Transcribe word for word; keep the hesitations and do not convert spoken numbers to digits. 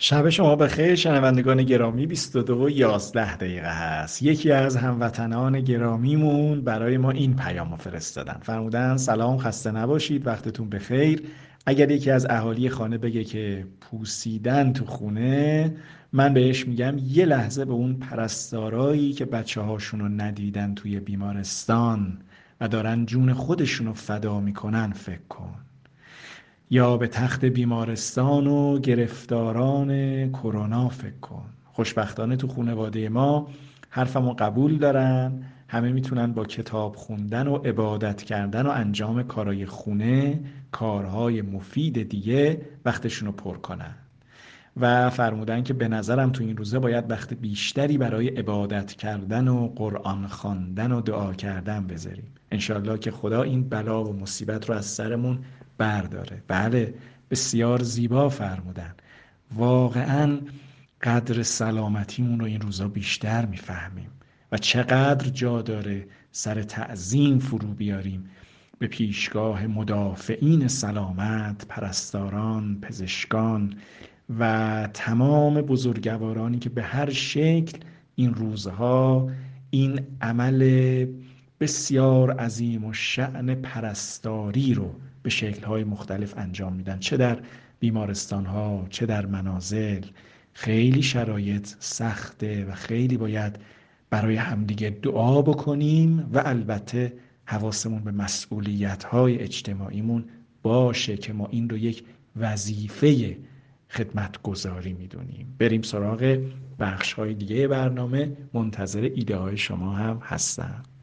شب شما بخیر شنوندگان گرامی. بیست و دو و یازده دقیقه هست. یکی از هموطنان گرامیمون برای ما این پیام رو فرستادن، فرمودن سلام، خسته نباشید، وقتتون بخیر. اگر یکی از اهالی خانه بگه که پوسیدن تو خونه، من بهش میگم یه لحظه به اون پرستارایی که بچه هاشون رو ندیدن توی بیمارستان و دارن جون خودشون رو فدا میکنن فکر کن، یا به تخت بیمارستان و گرفتاران کرونا فکر کن. خوشبختانه تو خانواده ما حرفمو قبول دارن، همه میتونن با کتاب خوندن و عبادت کردن و انجام کارهای خونه، کارهای مفید دیگه وقتشون رو پر کنن. و فرمودن که به نظرم تو این روزه باید وقت بیشتری برای عبادت کردن و قرآن خواندن و دعا کردن بذاریم. انشالله که خدا این بلا و مصیبت رو از سرمون برداره. بله، بسیار زیبا فرمودن. واقعا قدر سلامتیمون رو این روزا بیشتر میفهمیم و چقدر جا داره سر تعظیم فرو بیاریم به پیشگاه مدافعین سلامت، پرستاران، پزشکان و تمام بزرگوارانی که به هر شکل این روزها این عمل بسیار عظیم و شأن پرستاری رو به شکل‌های مختلف انجام میدن، چه در بیمارستان‌ها چه در منازل. خیلی شرایط سخته و خیلی باید برای همدیگه دعا بکنیم و البته حواسمون به مسئولیت‌های اجتماعیمون باشه که ما این رو یک وظیفه خدمتگزاری میدونیم. بریم سراغ بخش‌های دیگه برنامه. منتظر ایده های شما هم هستم.